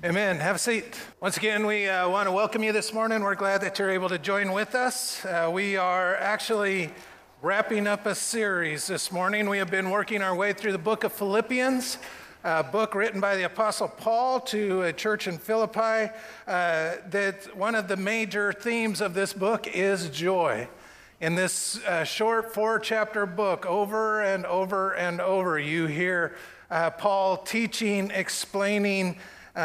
Amen. Have a seat. Once again, we want to welcome you this morning. We're glad that you're able to join with us. We are actually wrapping up a series this morning. We have been working our way through the book of Philippians, a book written by the Apostle Paul to a church in Philippi. That one of the major themes of this book is joy. In this short 4-chapter book, over and over and over, you hear Paul teaching, explaining,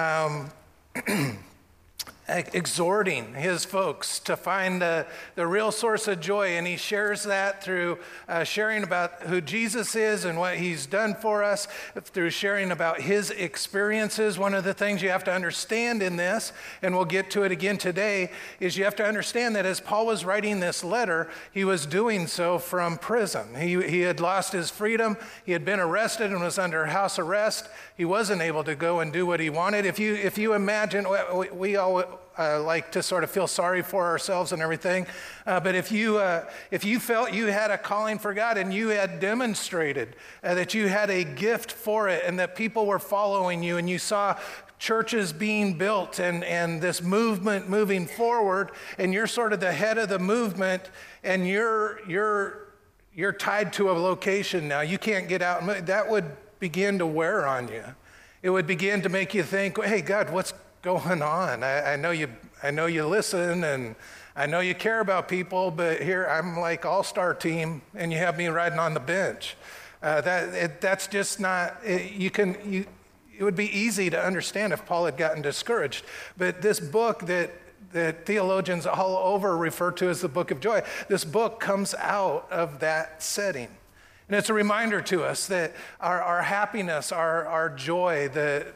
exhorting his folks to find the real source of joy. And he shares that through sharing about who Jesus is and what he's done for us, through sharing about his experiences. One of the things you have to understand in this, and we'll get to it again today, is you have to understand that as Paul was writing this letter, he was doing so from prison. He had lost his freedom. He had been arrested and was under house arrest. He wasn't able to go and do what he wanted. If you imagine, we all like to sort of feel sorry for ourselves and everything, but if you felt you had a calling for God and you had demonstrated that you had a gift for it and that people were following you and you saw churches being built and this movement moving forward, and you're sort of the head of the movement, and you're tied to a location now, you can't get out, that would begin to wear on you. It would begin to make you think, hey, God, what's going on? I know you listen, and I know you care about people, but here I'm like all-star team, and you have me riding on the bench. That's just not. It would be easy to understand if Paul had gotten discouraged. But this book that theologians all over refer to as the Book of Joy, this book comes out of that setting. And it's a reminder to us that our happiness, our joy, the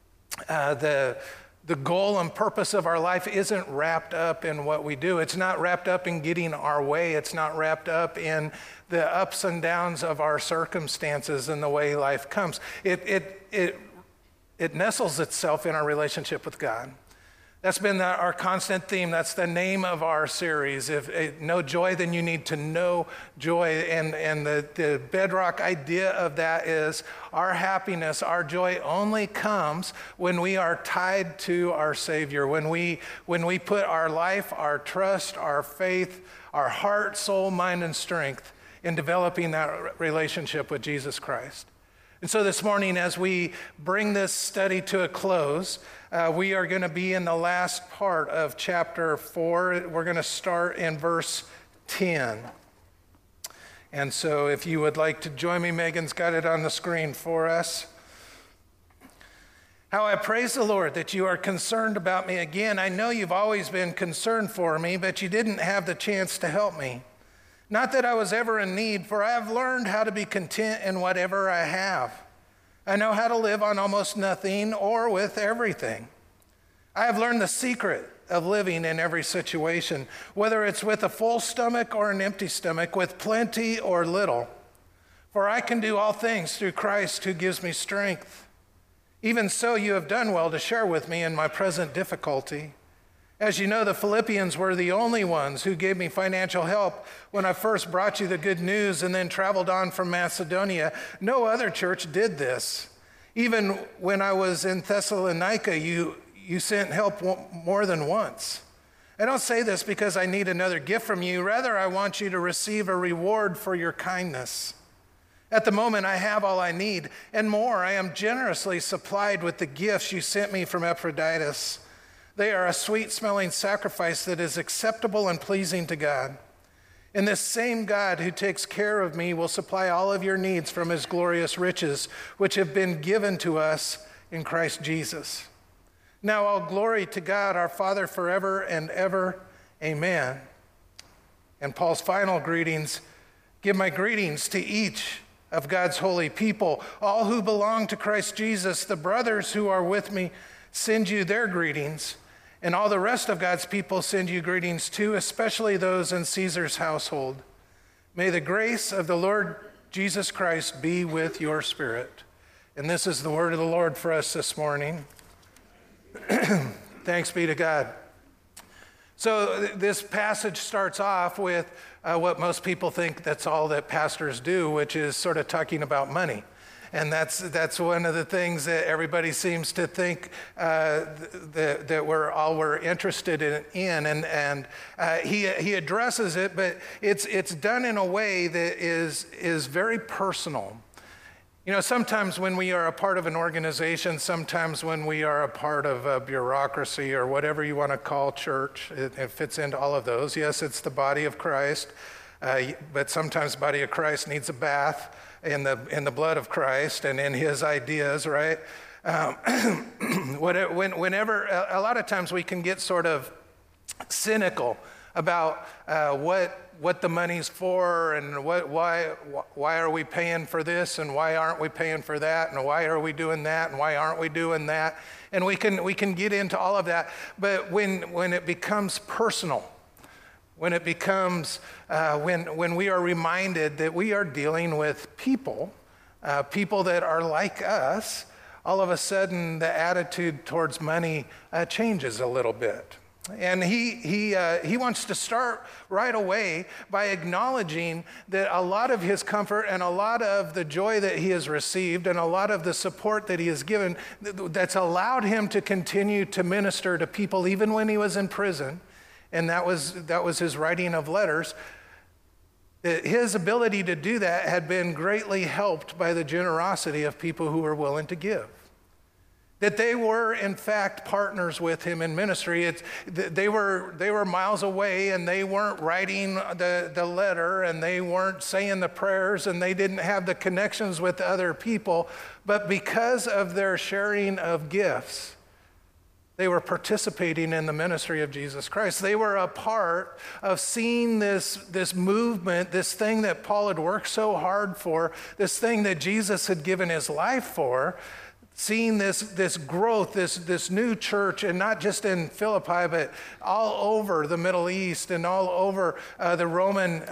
goal and purpose of our life isn't wrapped up in what we do. It's not wrapped up in getting our way. It's not wrapped up in the ups and downs of our circumstances and the way life comes. It nestles itself in our relationship with God. That's been our constant theme. That's the name of our series. If know joy, then you need to know joy. And the bedrock idea of that is our happiness, our joy only comes when we are tied to our Savior, when we put our life, our trust, our faith, our heart, soul, mind, and strength in developing that relationship with Jesus Christ. And so this morning, as we bring this study to a close, we are going to be in the last part of chapter 4. We're going to start in verse 10. And so if you would like to join me, Megan's got it on the screen for us. How I praise the Lord that you are concerned about me again. I know you've always been concerned for me, but you didn't have the chance to help me. Not that I was ever in need, for I have learned how to be content in whatever I have. I know how to live on almost nothing or with everything. I have learned the secret of living in every situation, whether it's with a full stomach or an empty stomach, with plenty or little. For I can do all things through Christ who gives me strength. Even so, you have done well to share with me in my present difficulty. As you know, the Philippians were the only ones who gave me financial help when I first brought you the good news and then traveled on from Macedonia. No other church did this. Even when I was in Thessalonica, you sent help more than once. I don't say this because I need another gift from you. Rather, I want you to receive a reward for your kindness. At the moment, I have all I need, and more. I am generously supplied with the gifts you sent me from Epaphroditus. They are a sweet-smelling sacrifice that is acceptable and pleasing to God. And this same God who takes care of me will supply all of your needs from his glorious riches, which have been given to us in Christ Jesus. Now all glory to God, our Father, forever and ever. Amen. And Paul's final greetings: give my greetings to each of God's holy people. All who belong to Christ Jesus, the brothers who are with me, send you their greetings. And all the rest of God's people send you greetings too, especially those in Caesar's household. May the grace of the Lord Jesus Christ be with your spirit. And this is the word of the Lord for us this morning. Thanks be to God. So this passage starts off with what most people think that's all that pastors do, which is sort of talking about money. And that's one of the things that everybody seems to think that we're interested in. And he addresses it, but it's done in a way that is very personal. You know, sometimes when we are a part of an organization, sometimes when we are a part of a bureaucracy or whatever you want to call church, it fits into all of those. Yes, it's the body of Christ, but sometimes the body of Christ needs a bath in the blood of Christ and in his ideas, right? Whenever, a lot of times we can get sort of cynical about what the money's for and why are we paying for this and why aren't we paying for that and why are we doing that and why aren't we doing that, and we can get into all of that. But when it becomes personal, when it becomes when we are reminded that we are dealing with people that are like us, all of a sudden the attitude towards money changes a little bit. And he wants to start right away by acknowledging that a lot of his comfort and a lot of the joy that he has received and a lot of the support that he has given that's allowed him to continue to minister to people even when he was in prison, and that was his writing of letters, his ability to do that had been greatly helped by the generosity of people who were willing to give. That they were, in fact, partners with him in ministry. They were miles away, and they weren't writing the letter, and they weren't saying the prayers, and they didn't have the connections with other people. But because of their sharing of gifts, they were participating in the ministry of Jesus Christ. They were a part of seeing this movement, this thing that Paul had worked so hard for, this thing that Jesus had given his life for, seeing this growth, this new church, and not just in Philippi, but all over the Middle East and all over the Roman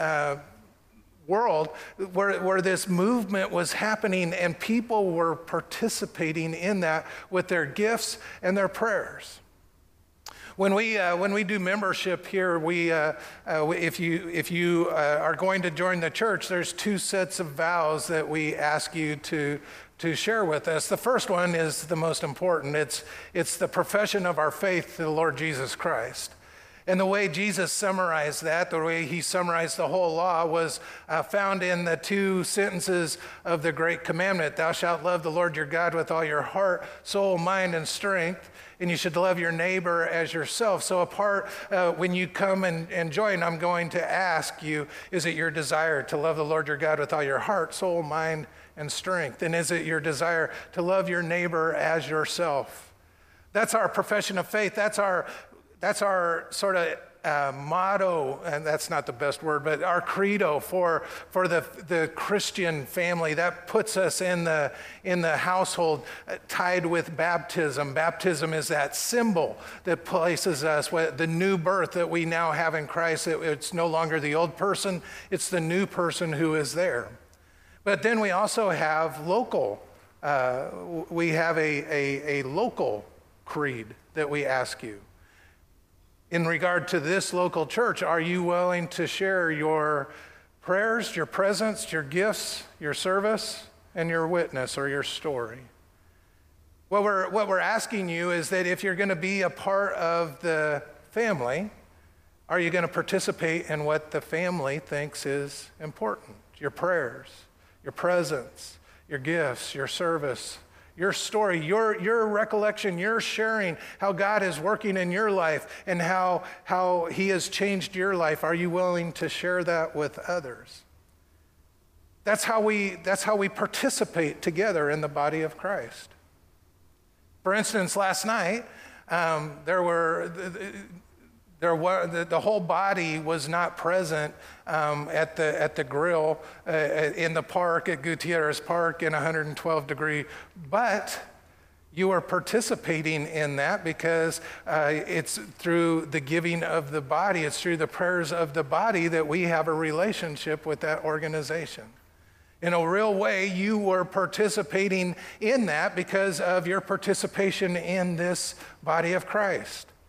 world, where this movement was happening, and people were participating in that with their gifts and their prayers. When we do membership here, if you are going to join the church, there's two sets of vows that we ask you to share with us. The first one is the most important. It's the profession of our faith to the Lord Jesus Christ. And the way Jesus summarized that, the way he summarized the whole law, was found in the two sentences of the Great Commandment. Thou shalt love the Lord your God with all your heart, soul, mind, and strength, and you should love your neighbor as yourself. So when you come and join, I'm going to ask you, is it your desire to love the Lord your God with all your heart, soul, mind, and strength? And is it your desire to love your neighbor as yourself? That's our profession of faith. That's our sort of motto, and that's not the best word, but our credo for the Christian family. That puts us in the household tied with baptism. Baptism is that symbol that places us with the new birth that we now have in Christ. It's no longer the old person, it's the new person who is there. But then we also have local. We have a local creed that we ask you. In regard to this local church, are you willing to share your prayers, your presence, your gifts, your service, and your witness or your story? What we're asking you is that if you're going to be a part of the family, are you going to participate in what the family thinks is important? Your prayers, your presence, your gifts, your service, your story, your recollection, your sharing how God is working in your life and how he has changed your life. Are you willing to share that with others? That's how we participate together in the body of Christ. For instance, last night, the whole body was not present at the grill in the park at Gutierrez Park in 112-degree, but you are participating in that because it's through the giving of the body, it's through the prayers of the body that we have a relationship with that organization. In a real way, you were participating in that because of your participation in this body of Christ.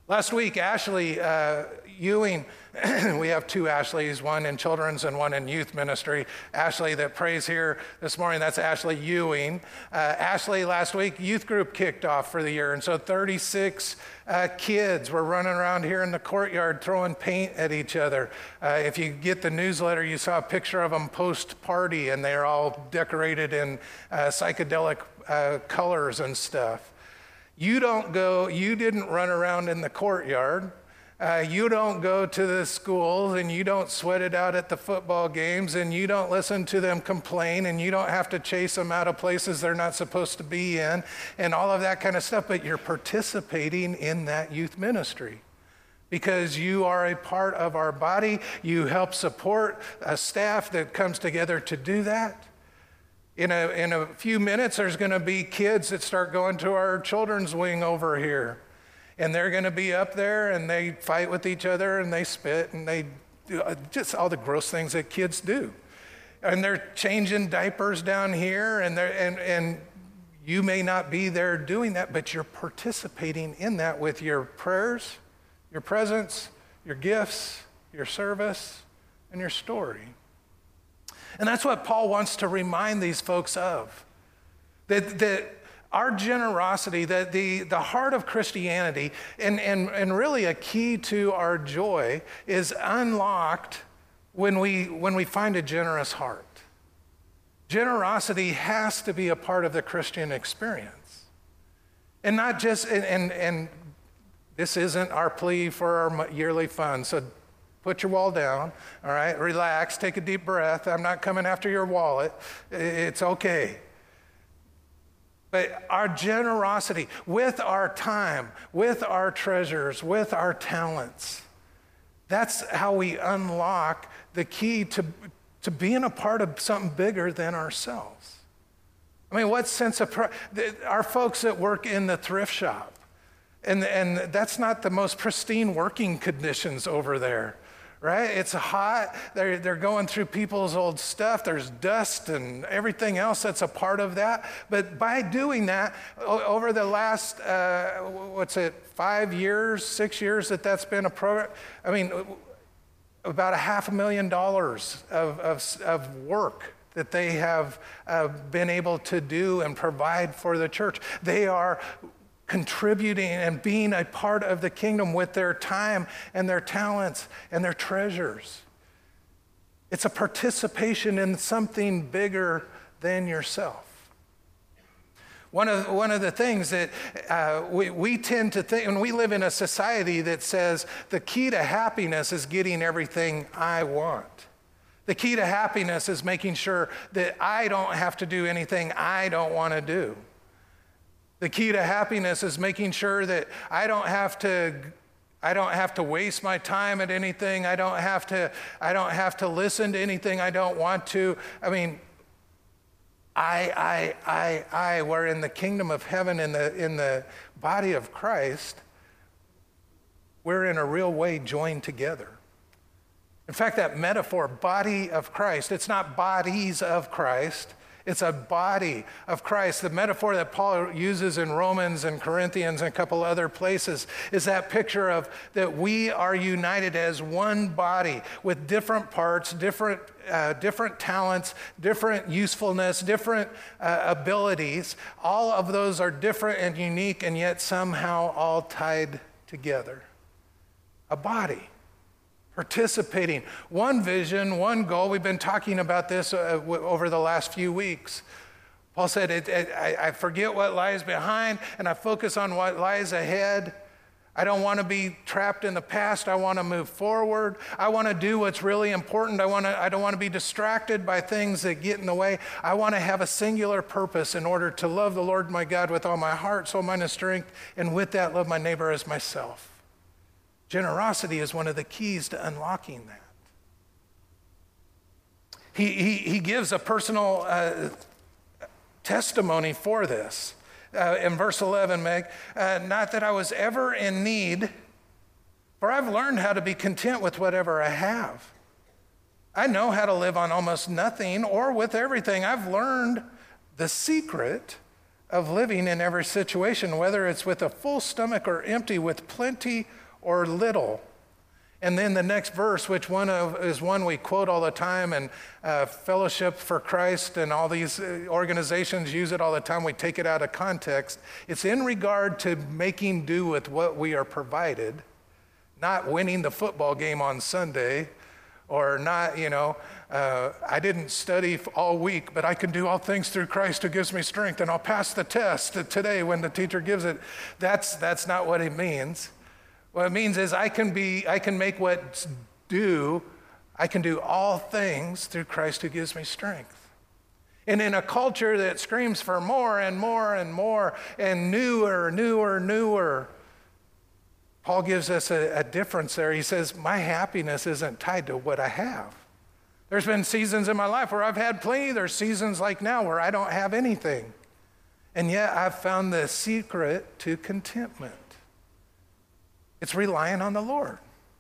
Last week, Ashley Ewing, we have two Ashleys, one in children's and one in youth ministry. Ashley that prays here this morning, that's Ashley Ewing. Ashley, last week, youth group kicked off for the year, and so 36 kids were running around here in the courtyard throwing paint at each other. If you get the newsletter, you saw a picture of them post-party, and they're all decorated in psychedelic colors and stuff. You didn't run around in the courtyard. You don't go to the schools, and you don't sweat it out at the football games, and you don't listen to them complain, and you don't have to chase them out of places they're not supposed to be in, and all of that kind of stuff, but you're participating in that youth ministry because you are a part of our body. You help support a staff that comes together to do that. In a few minutes, there's going to be kids that start going to our children's wing over here. And they're going to be up there, and they fight with each other, and they spit, and they do just all the gross things that kids do. And they're changing diapers down here, and you may not be there doing that, but you're participating in that with your prayers, your presence, your gifts, your service, and your story. And that's what Paul wants to remind these folks of. That our generosity, that the heart of Christianity, and really a key to our joy, is unlocked when we find a generous heart. Generosity has to be a part of the Christian experience. And not just, and this isn't our plea for our yearly fund, so put your wall down, all right? Relax, take a deep breath. I'm not coming after your wallet. It's okay. But our generosity with our time, with our treasures, with our talents, that's how we unlock the key to being a part of something bigger than ourselves. I mean, what sense of pride? Our folks that work in the thrift shop, and that's not the most pristine working conditions over there. Right? It's hot. They're going through people's old stuff. There's dust and everything else that's a part of that. But by doing that, over the last, 5 years, 6 years that's been a program, I mean, about $500,000 of work that they have been able to do and provide for the church. They are contributing and being a part of the kingdom with their time and their talents and their treasures. It's a participation in something bigger than yourself. One of the things that we tend to think, and we live in a society that says the key to happiness is getting everything I want. The key to happiness is making sure that I don't have to do anything I don't want to do. The key to happiness is making sure that I don't have to waste my time at anything. I don't have to listen to anything I don't want to. I mean, we're in the kingdom of heaven, in the body of Christ. We're in a real way joined together. In fact, that metaphor, body of Christ, it's not bodies of Christ. It's a body of Christ. The metaphor that Paul uses in Romans and Corinthians and a couple other places is that picture of that we are united as one body with different parts, different talents, different usefulness, different abilities. All of those are different and unique, and yet somehow all tied together. A body. Participating. One vision, one goal. We've been talking about this over the last few weeks. Paul said, I forget what lies behind and I focus on what lies ahead. I don't want to be trapped in the past. I want to move forward. I want to do what's really important. I don't want to be distracted by things that get in the way. I want to have a singular purpose in order to love the Lord my God with all my heart, soul, mind, and strength, and with that love my neighbor as myself. Generosity is one of the keys to unlocking that. He gives a personal testimony for this. In verse 11, Meg, not that I was ever in need, for I've learned how to be content with whatever I have. I know how to live on almost nothing or with everything. I've learned the secret of living in every situation, whether it's with a full stomach or empty, with plenty or little. And then the next verse, which is one we quote all the time, and Fellowship for Christ and all these organizations use it all the time. We take it out of context. It's in regard to making do with what we are provided, not winning the football game on Sunday, or not, I didn't study all week, but I can do all things through Christ who gives me strength, and I'll pass the test today when the teacher gives it. That's not what it means. What it means is I can make what's due. I can do all things through Christ who gives me strength. And in a culture that screams for more and more and more and newer, Paul gives us a difference there. He says, my happiness isn't tied to what I have. There's been seasons in my life where I've had plenty. There's seasons like now where I don't have anything. And yet I've found the secret to contentment. It's relying on the Lord.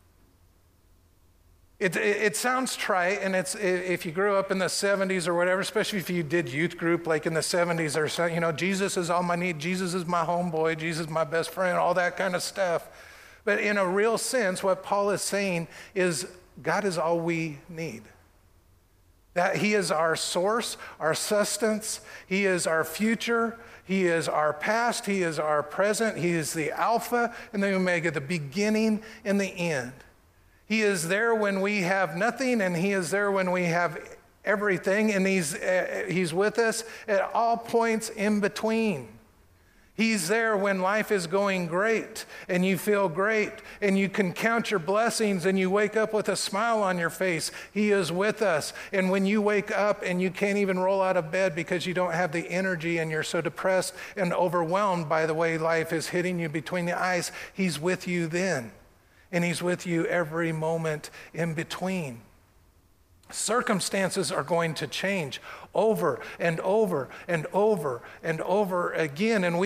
It sounds trite, and if you grew up in the 70s or whatever, especially if you did youth group like in the 70s or so, Jesus is all my need, Jesus is my homeboy, Jesus is my best friend, all that kind of stuff. But in a real sense, what Paul is saying is God is all we need. That he is our source, our sustenance, he is our future, he is our past, he is our present, he is the Alpha and the Omega, the beginning and the end. He is there when we have nothing, and he is there when we have everything, and he's with us at all points in between. He's there when life is going great and you feel great and you can count your blessings and you wake up with a smile on your face. He is with us. And when you wake up and you can't even roll out of bed because you don't have the energy and you're so depressed and overwhelmed by the way life is hitting you between the eyes, he's with you then. And he's with you every moment in between. Circumstances are going to change over and over and over and over again. And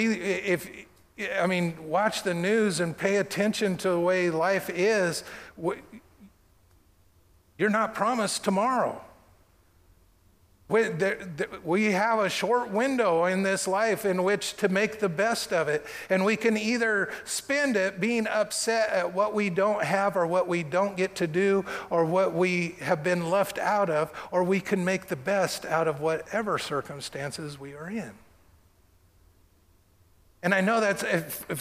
watch the news and pay attention to the way life is. You're not promised tomorrow. We have a short window in this life in which to make the best of it. And we can either spend it being upset at what we don't have or what we don't get to do or what we have been left out of, or we can make the best out of whatever circumstances we are in. And I know that's if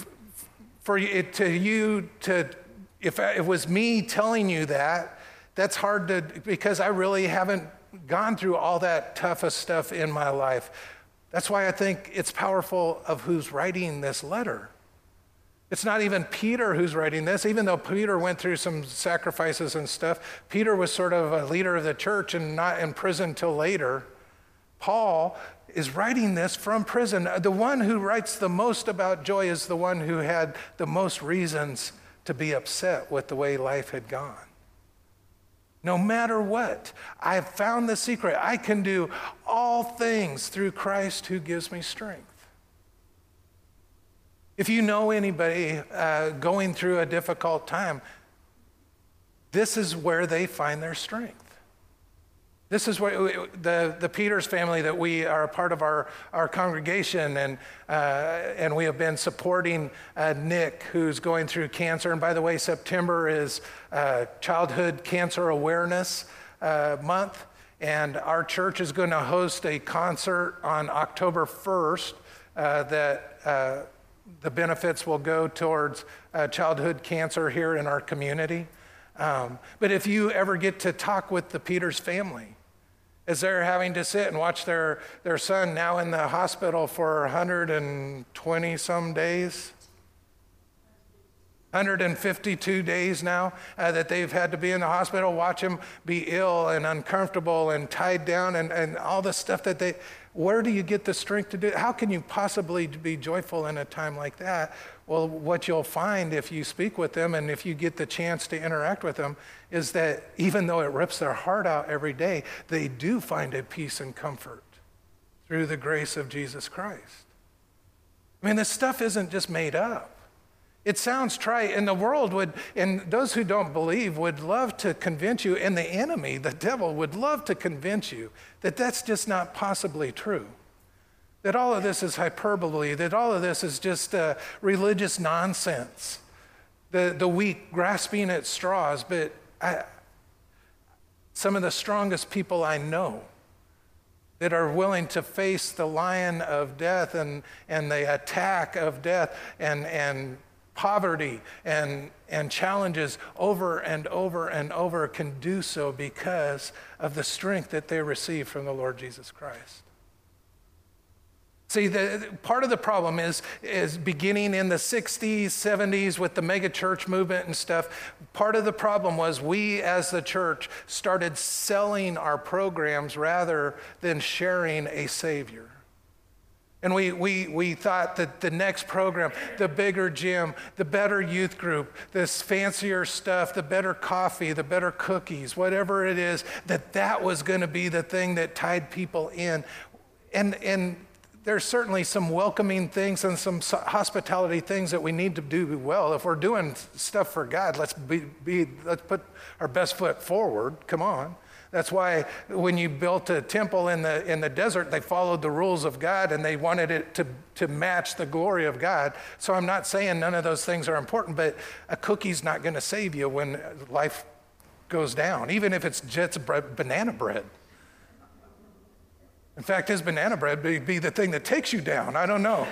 it was me telling you that, that's hard to, because I really haven't gone through all that toughest stuff in my life. That's why I think it's powerful of who's writing this letter. It's not even Peter who's writing this, even though Peter went through some sacrifices and stuff. Peter was sort of a leader of the church and not in prison till later. Paul is writing this from prison. The one who writes the most about joy is the one who had the most reasons to be upset with the way life had gone. No matter what, I have found the secret. I can do all things through Christ who gives me strength. If you know anybody going through a difficult time, this is where they find their strength. This is where the Peters family that we are a part of our congregation, and we have been supporting Nick, who's going through cancer. And by the way, September is Childhood Cancer Awareness Month, and our church is going to host a concert on October 1st that the benefits will go towards childhood cancer here in our community. But if you ever get to talk with the Peters family, as they're having to sit and watch their son now in the hospital for 120 some days, 152 days now that they've had to be in the hospital, watch him be ill and uncomfortable and tied down and all the stuff that where do you get the strength to do it? How can you possibly be joyful in a time like that? Well, what you'll find if you speak with them and if you get the chance to interact with them is that even though it rips their heart out every day, they do find a peace and comfort through the grace of Jesus Christ. I mean, this stuff isn't just made up. It sounds trite, and the world would, and those who don't believe would love to convince you, and the enemy, the devil, would love to convince you that that's just not possibly true. that all of this is hyperbole, that all of this is just religious nonsense, the weak grasping at straws. But some of the strongest people I know that are willing to face the lion of death and the attack of death and poverty and challenges over and over and over can do so because of the strength that they receive from the Lord Jesus Christ. See, part of the problem is beginning in the 60s, 70s with the mega church movement and stuff. Part of the problem was we as the church started selling our programs rather than sharing a Savior. And we thought that the next program, the bigger gym, the better youth group, this fancier stuff, the better coffee, the better cookies, whatever it is, that was going to be the thing that tied people in. And there's certainly some welcoming things and some hospitality things that we need to do well. If we're doing stuff for God, let's put our best foot forward. Come on. That's why when you built a temple in the desert, they followed the rules of God and they wanted it to match the glory of God. So I'm not saying none of those things are important, but a cookie's not going to save you when life goes down, even if it's just banana bread. In fact, his banana bread may be the thing that takes you down. I don't know.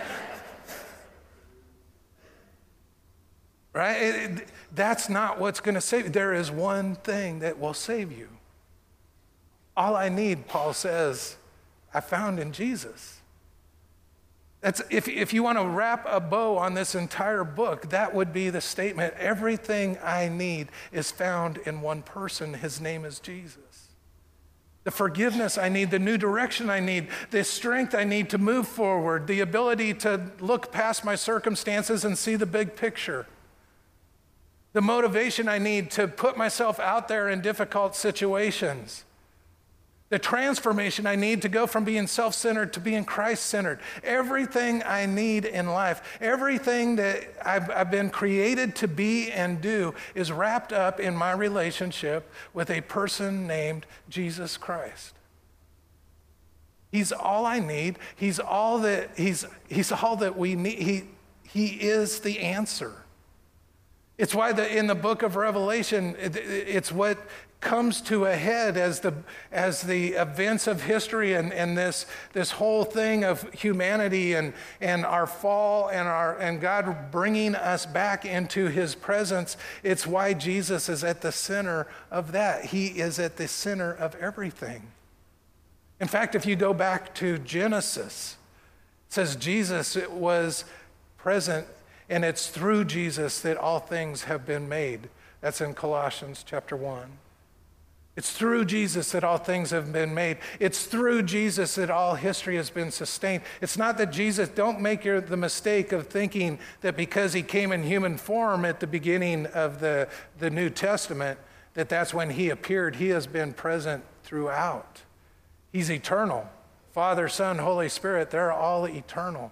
Right? That's not what's going to save you. There is one thing that will save you. All I need, Paul says, I found in Jesus. If you want to wrap a bow on this entire book, that would be the statement. Everything I need is found in one person. His name is Jesus. The forgiveness I need, the new direction I need, the strength I need to move forward, the ability to look past my circumstances and see the big picture, the motivation I need to put myself out there in difficult situations, the transformation I need to go from being self-centered to being Christ-centered. Everything I need in life, everything that I've been created to be and do is wrapped up in my relationship with a person named Jesus Christ. He's all I need. He's all that we need. He is the answer. It's why in the book of Revelation, it's what comes to a head as the events of history and this whole thing of humanity and our fall and God bringing us back into his presence. It's why Jesus is at the center of that. He is at the center of everything. In fact, if you go back to Genesis, it says Jesus was present, and it's through Jesus that all things have been made. That's in Colossians chapter 1. It's through Jesus that all things have been made. It's through Jesus that all history has been sustained. It's not that Jesus, don't make the mistake of thinking that because he came in human form at the beginning of the New Testament, that's when he appeared. He has been present throughout. He's eternal. Father, Son, Holy Spirit, they're all eternal.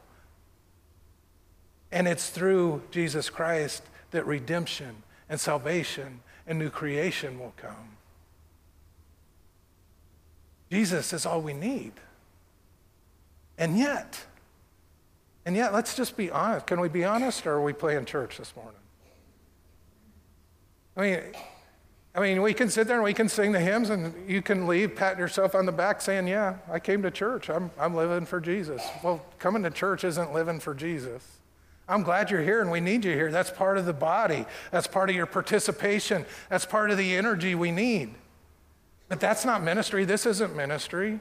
And it's through Jesus Christ that redemption and salvation and new creation will come. Jesus is all we need. And yet, let's just be honest. Can we be honest, or are we playing church this morning? I mean, we can sit there and we can sing the hymns, and you can leave patting yourself on the back saying, yeah, I came to church. I'm living for Jesus. Well, coming to church isn't living for Jesus. I'm glad you're here and we need you here. That's part of the body. That's part of your participation. That's part of the energy we need. But that's not ministry. This isn't ministry.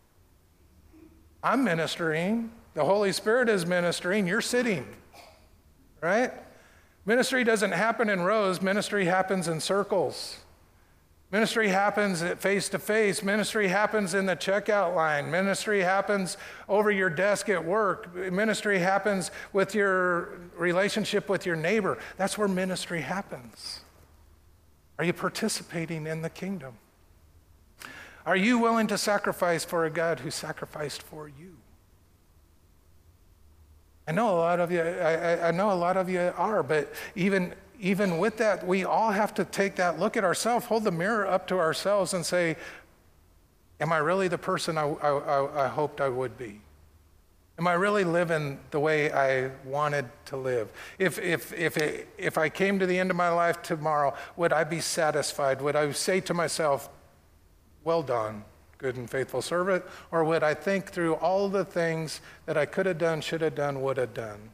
I'm ministering. The Holy Spirit is ministering. You're sitting, right? Ministry doesn't happen in rows. Ministry happens in circles. Ministry happens at face-to-face. Ministry happens in the checkout line. Ministry happens over your desk at work. Ministry happens with your relationship with your neighbor. That's where ministry happens. Are you participating in the kingdom? Are you willing to sacrifice for a God who sacrificed for you? I know a lot of you. I know a lot of you are, but even with that, we all have to take that look at ourselves, hold the mirror up to ourselves, and say, "Am I really the person I hoped I would be? Am I really living the way I wanted to live? If I came to the end of my life tomorrow, would I be satisfied? Would I say to myself, well done, good and faithful servant? Or would I think through all the things that I could have done, should have done, would have done?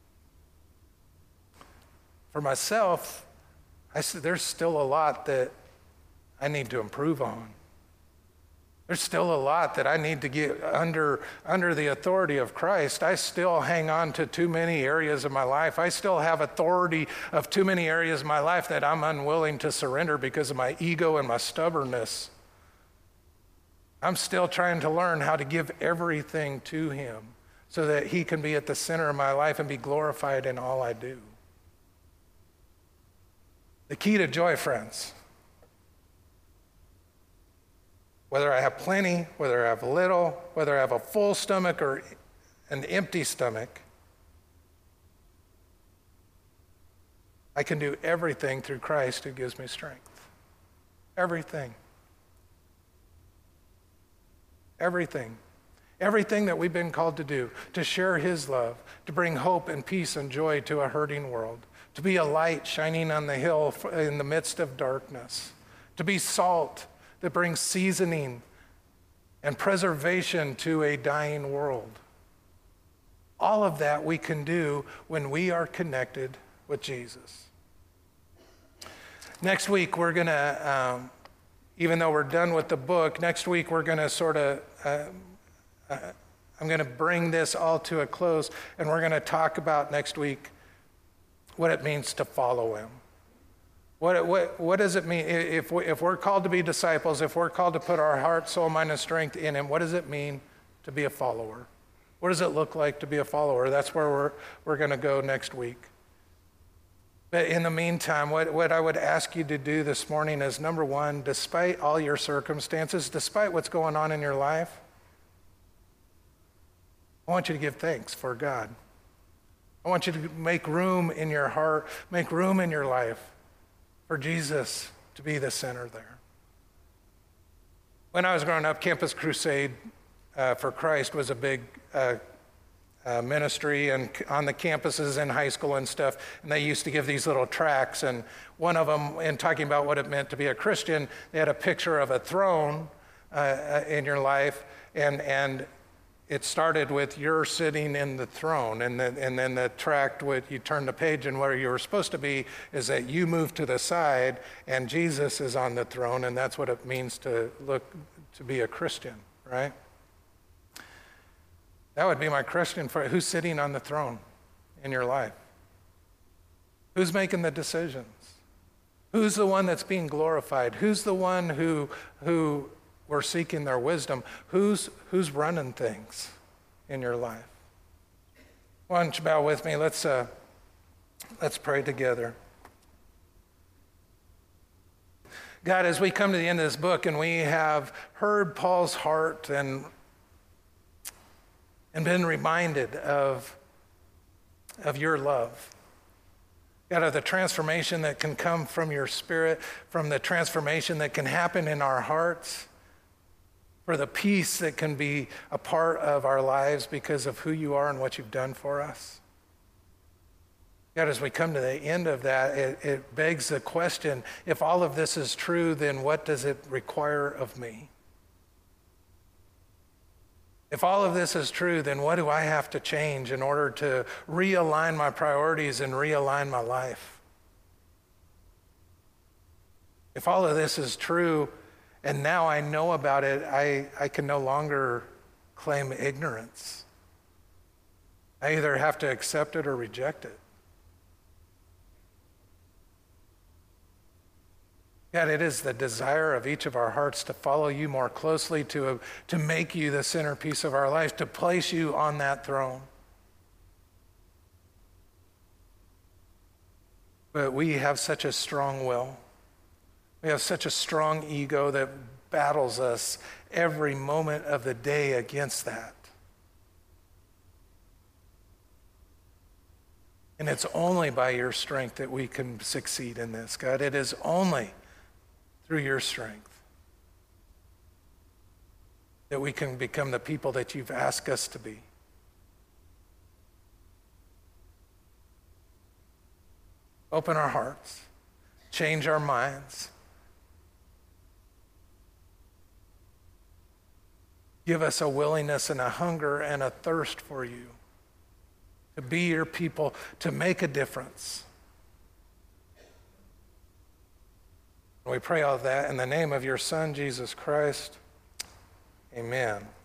For myself, there's still a lot that I need to improve on. There's still a lot that I need to get under the authority of Christ. I still hang on to too many areas of my life. I still have authority of too many areas of my life that I'm unwilling to surrender because of my ego and my stubbornness. I'm still trying to learn how to give everything to him so that he can be at the center of my life and be glorified in all I do. The key to joy, friends, whether I have plenty, whether I have little, whether I have a full stomach or an empty stomach, I can do everything through Christ who gives me strength. Everything. Everything. Everything that we've been called to do, to share his love, to bring hope and peace and joy to a hurting world, to be a light shining on the hill in the midst of darkness, to be salt that brings seasoning and preservation to a dying world. All of that we can do when we are connected with Jesus. Next week, we're going to, even though we're done with the book, next week we're going to I'm going to bring this all to a close, and we're going to talk about next week what it means to follow him. What does it mean if we're called to be disciples, if we're called to put our heart, soul, mind, and strength in him? What does it mean to be a follower? What does it look like to be a follower? That's where we're going to go next week. But in the meantime, what I would ask you to do this morning is, number one, despite all your circumstances, despite what's going on in your life, I want you to give thanks for God. I want you to make room in your heart, make room in your life for Jesus to be the center there. When I was growing up, Campus Crusade for Christ was a big ministry, and on the campuses in high school and stuff, and they used to give these little tracts, and one of them, in talking about what it meant to be a Christian, they had a picture of a throne in your life, and it started with you're sitting in the throne, and then the tract, you turn the page, and where you were supposed to be is that you move to the side, and Jesus is on the throne, and that's what it means to be a Christian, right? That would be my question for who's sitting on the throne in your life? Who's making the decisions? Who's the one that's being glorified? Who's the one who we're seeking their wisdom? Who's running things in your life? Why don't you bow with me? Let's pray together. God, as we come to the end of this book and we have heard Paul's heart and been reminded of your love, God, of the transformation that can come from your Spirit, from the transformation that can happen in our hearts, for the peace that can be a part of our lives because of who you are and what you've done for us. God, as we come to the end of that, it begs the question, if all of this is true, then what does it require of me? If all of this is true, then what do I have to change in order to realign my priorities and realign my life? If all of this is true, and now I know about it, I can no longer claim ignorance. I either have to accept it or reject it. God, it is the desire of each of our hearts to follow you more closely, to make you the centerpiece of our life, to place you on that throne. But we have such a strong will. We have such a strong ego that battles us every moment of the day against that. And it's only by your strength that we can succeed in this, God. It is only through your strength that we can become the people that you've asked us to be. Open our hearts. Change our minds. Give us a willingness and a hunger and a thirst for you, to be your people, to make a difference. We pray all of that in the name of your Son, Jesus Christ. Amen.